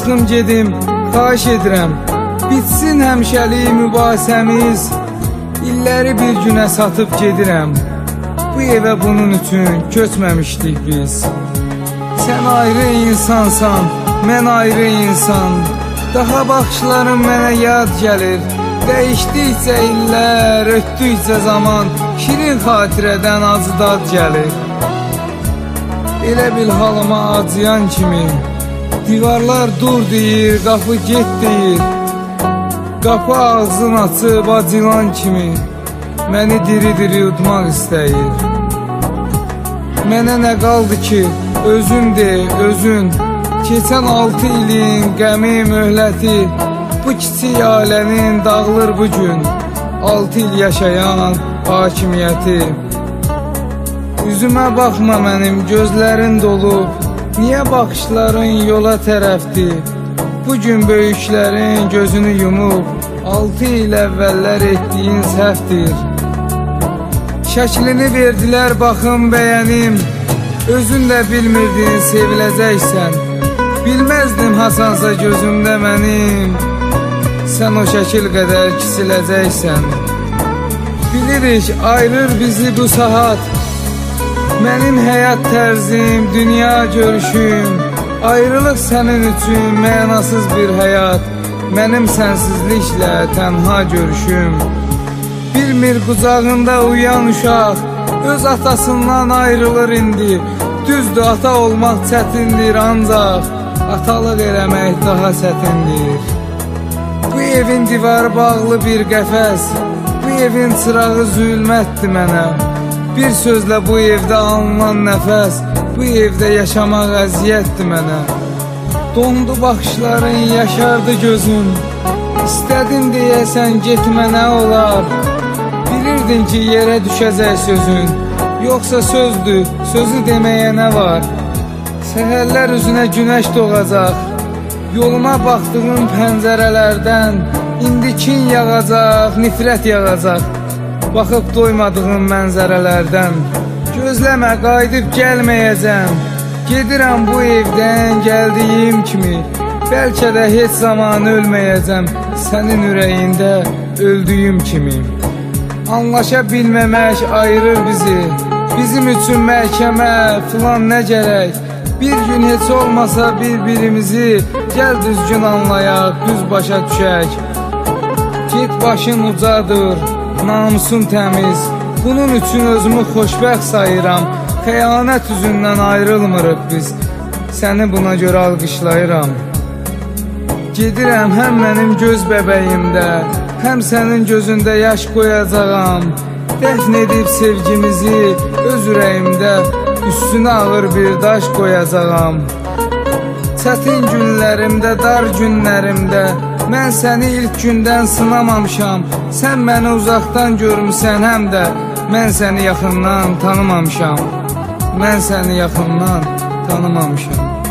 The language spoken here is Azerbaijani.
çıxım gedim, xahiş edirəm, bitsin həmişəlik mübahisəmiz. İlləri bir günə satıb gedirəm, bu evə bunun üçün köçməmişdik biz. Sən ayrı insansan, mən ayrı insan. Daha baxışların mənə yad gəlir. Dəyişdikcə illər, ötdükcə zaman, şirin xatirədən acı dad gəlir. Elə bil halıma acıyan kimi, divarlar dur deyir, qapı get deyir. Qapı ağzını açıb acılan kimi, məni diri-diri yutmaq istəyir. Mənə nə qaldı ki, özün de, özün. Keçən 6 ilin qəmi möhləti, bu kiçik ailənin dağılır bugün. 6 il yaşayan hakimiyyəti. Üzümə baxma mənim, gözlərin dolub. Niyə baxışların yola tərəfdir? Bugün böyüklərin gözünü yumub, 6 il əvvəllər etdiyin səhvdir. Şəklini verdilər, baxım bəyənim. Özün də bilmirdin, seviləcəksən. Bilməzdim hasansa gözümdə mənim. Sən o şəkil qədər kisiləcəksən. Bilirik, ayırır bizi bu saat. Mənim həyat tərzim, dünya görüşüm. Ayrılıq sənin üçün mənasız bir həyat. Mənim sənsizliklə tənha görüşüm. Bilmir qucağında uyan uşaq, öz atasından ayrılır indi. Düzdür, ata olmaq çətindir, ancaq atalıq eləmək daha çətindir. Bu evin divarı bağlı bir qəfəs, bu evin çırağı zülmətdir mənə. Bir sözlə bu evdə alınan nəfəs, bu evdə yaşamaq əziyyətdir mənə. Dondu baxışların, yaşardı gözün, İstədin deyəsən getmə nə olar? Bilirdin ki yerə düşəcək sözün, yoxsa sözdür, sözü deməyə nə var? Səhərlər üzünə günəş doğacaq, yoluma baxdığım pəncərələrdən, İndi kin yağacaq, nifrət yağacaq, baxıb doymadığım mənzərələrdən. Gözləmə, qayıdıb gəlməyəcəm, gedirəm bu evdən gəldiyim kimi. Bəlkə də heç zaman ölməyəcəm, sənin ürəyində öldüyüm kimi. Anlaşa bilməmək ayırır bizi, bizim üçün məhkəmə filan nə gərək? Bir gün heç olmasa bir-birimizi, gəl düzgün anlayaq, düz başa düşək. Get başın ucadır, namusun təmiz, bunun üçün özümü xoşbəxt sayıram. Xəyanət üzündən ayrılmırıq biz, səni buna görə alqışlayıram. Gedirəm həm mənim göz bəbəyimdə, həm sənin gözündə yaş qoyacağam. Dəfn edib sevgimizi öz ürəyimdə, üstünə ağır bir daş qoyacağam. Çətin günlərimdə, dar günlərimdə, mən səni ilk gündən sınamamışam. Sən məni uzaqdan görmüsən, həm də mən səni yaxından tanımamışam. Mən səni yaxından tanımamışam.